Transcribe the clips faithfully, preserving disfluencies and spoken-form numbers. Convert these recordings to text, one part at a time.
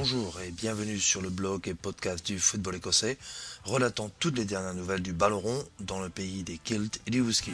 Bonjour et bienvenue sur le blog et podcast du football écossais, relatant toutes les dernières nouvelles du ballon rond dans le pays des kilts et du whisky.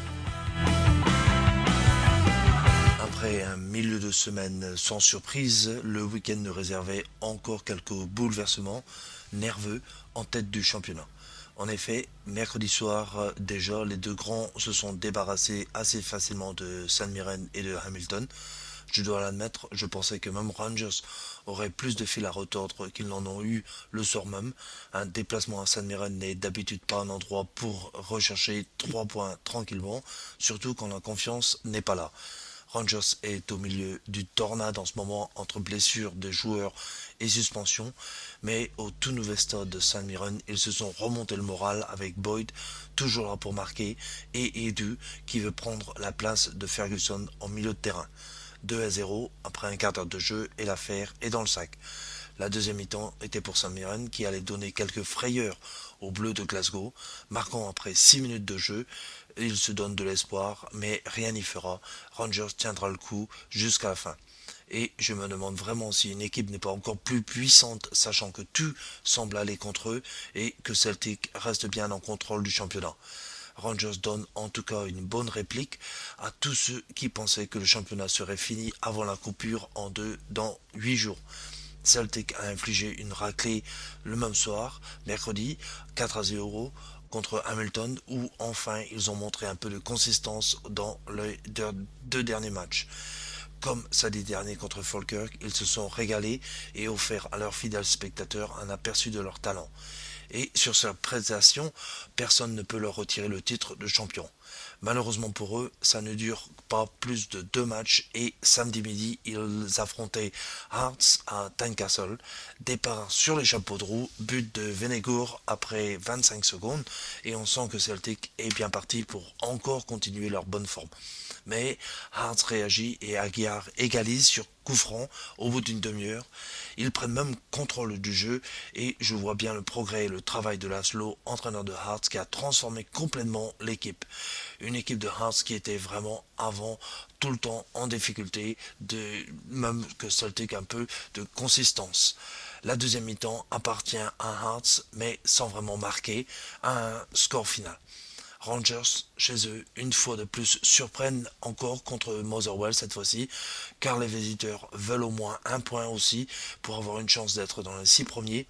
Après un milieu de semaine sans surprise, le week-end nous réservait encore quelques bouleversements nerveux en tête du championnat. En effet, mercredi soir, déjà, les deux grands se sont débarrassés assez facilement de St Mirren et de Hamilton. Je dois l'admettre, je pensais que même Rangers auraient plus de fil à retordre qu'ils n'en ont eu le soir même. Un déplacement à St Mirren n'est d'habitude pas un endroit pour rechercher trois points tranquillement, surtout quand la confiance n'est pas là. Rangers est au milieu du tornade en ce moment entre blessures de joueurs et suspensions, mais au tout nouveau stade de St Mirren, ils se sont remontés le moral avec Boyd, toujours là pour marquer, et Edu qui veut prendre la place de Ferguson en milieu de terrain. deux à zéro après un quart d'heure de jeu et l'affaire est dans le sac. La deuxième mi-temps était pour St Mirren qui allait donner quelques frayeurs aux Bleus de Glasgow, marquant après six minutes de jeu. Il se donne de l'espoir, mais rien n'y fera. Rangers tiendra le coup jusqu'à la fin. Et je me demande vraiment si une équipe n'est pas encore plus puissante, sachant que tout semble aller contre eux et que Celtic reste bien en contrôle du championnat. Rangers donne en tout cas une bonne réplique à tous ceux qui pensaient que le championnat serait fini avant la coupure en deux dans huit jours. Celtic a infligé une raclée le même soir, mercredi, quatre à zéro contre Hamilton, où enfin ils ont montré un peu de consistance dans les deux derniers matchs. Comme samedi dernier contre Falkirk, ils se sont régalés et offert à leurs fidèles spectateurs un aperçu de leur talent. Et sur cette prestation, personne ne peut leur retirer le titre de champion. Malheureusement pour eux, ça ne dure pas plus de deux matchs et samedi midi, ils affrontaient Hearts à Tynecastle. Départ sur les chapeaux de roue, but de Venegour après vingt-cinq secondes et on sent que Celtic est bien parti pour encore continuer leur bonne forme. Mais Hearts réagit et Aguiar égalise sur coup franc au bout d'une demi-heure. Ils prennent même contrôle du jeu et je vois bien le progrès et le travail de Laszlo, entraîneur de Hearts, qui a transformé complètement l'équipe. Une équipe de Hearts qui était vraiment avant tout le temps en difficulté, de, même que Celtic un peu de consistance. La deuxième mi-temps appartient à Hearts mais sans vraiment marquer un score final. Rangers, chez eux, une fois de plus, surprennent encore contre Motherwell cette fois-ci, car les visiteurs veulent au moins un point aussi pour avoir une chance d'être dans les six premiers.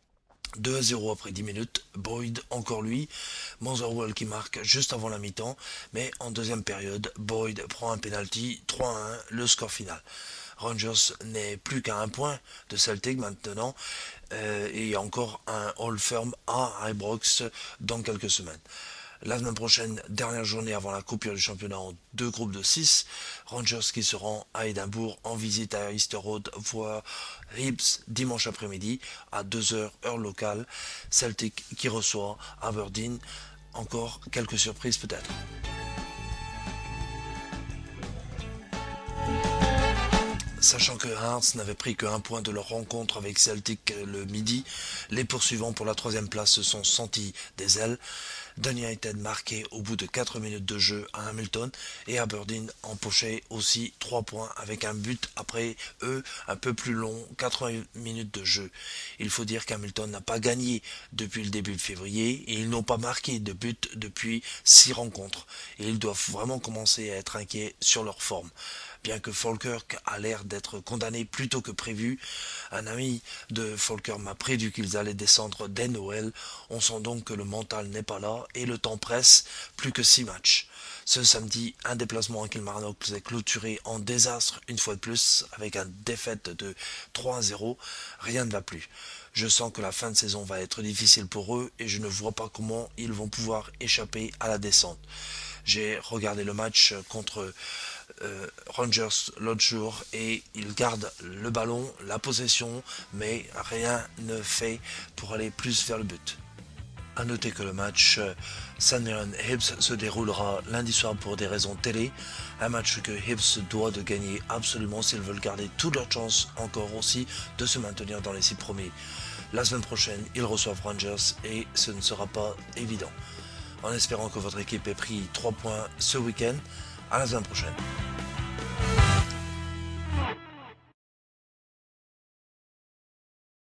deux à zéro après dix minutes, Boyd encore lui, Motherwell qui marque juste avant la mi-temps, mais en deuxième période, Boyd prend un penalty, trois à un, le score final. Rangers n'est plus qu'à un point de Celtic maintenant, euh, et encore un hold firm à Ibrox dans quelques semaines. La semaine prochaine, dernière journée avant la coupure du championnat en deux groupes de six, Rangers qui se rend à Édimbourg en visite à Easter Road voit Hibs dimanche après-midi à deux heures heure locale, Celtic qui reçoit Aberdeen, encore quelques surprises peut-être. Sachant que Hearts n'avait pris qu'un point de leur rencontre avec Celtic le midi, les poursuivants pour la troisième place se sont sentis des ailes. Dun United marqué au bout de quatre minutes de jeu à Hamilton et Aberdeen empochait aussi trois points avec un but après eux un peu plus long, quatre-vingts minutes de jeu. Il faut dire qu'Hamilton n'a pas gagné depuis le début de février et ils n'ont pas marqué de but depuis six rencontres. Et ils doivent vraiment commencer à être inquiets sur leur forme. Bien que Falkirk a l'air d'être condamné plus tôt que prévu, un ami de Falkirk m'a prédit qu'ils allaient descendre dès Noël. On sent donc que le mental n'est pas là et le temps presse, plus que six matchs. Ce samedi, un déplacement à Kilmarnock s'est clôturé en désastre une fois de plus avec une défaite de trois à zéro. Rien ne va plus. Je sens que la fin de saison va être difficile pour eux et je ne vois pas comment ils vont pouvoir échapper à la descente. J'ai regardé le match contre euh, Rangers l'autre jour et ils gardent le ballon, la possession, mais rien ne fait pour aller plus vers le but. A noter que le match St Mirren Hibs se déroulera lundi soir pour des raisons télé, un match que Hibs doit de gagner absolument s'ils veulent garder toutes leurs chances encore aussi de se maintenir dans les six premiers. La semaine prochaine, ils reçoivent Rangers et ce ne sera pas évident. En espérant que votre équipe ait pris trois points ce week-end, à la semaine prochaine.